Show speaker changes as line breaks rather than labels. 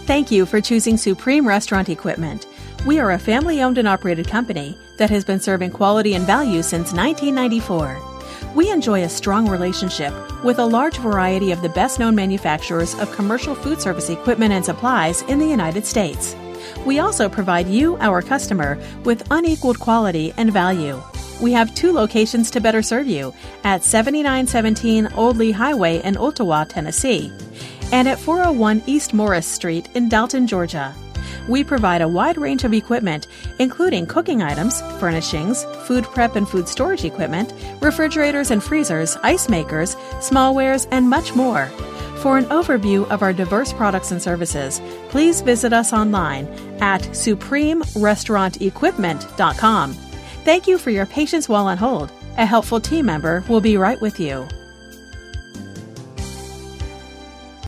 Thank you for choosing Supreme Restaurant Equipment. We are a family-owned and operated company that has been serving quality and value since 1994. We enjoy a strong relationship with a large variety of the best-known manufacturers of commercial food service equipment and supplies in the United States. We also provide you, our customer, with unequaled quality and value. We have 2 locations to better serve you at 7917 Old Lee Highway in Ottawa, Tennessee, and at 401 East Morris Street in Dalton, Georgia. We provide a wide range of equipment, including cooking items, furnishings, food prep and food storage equipment, refrigerators and freezers, ice makers, smallwares, and much more. For an overview of our diverse products and services, please visit us online at supremerestaurantequipment.com. Thank you for your patience while on hold. A helpful team member will be right with you.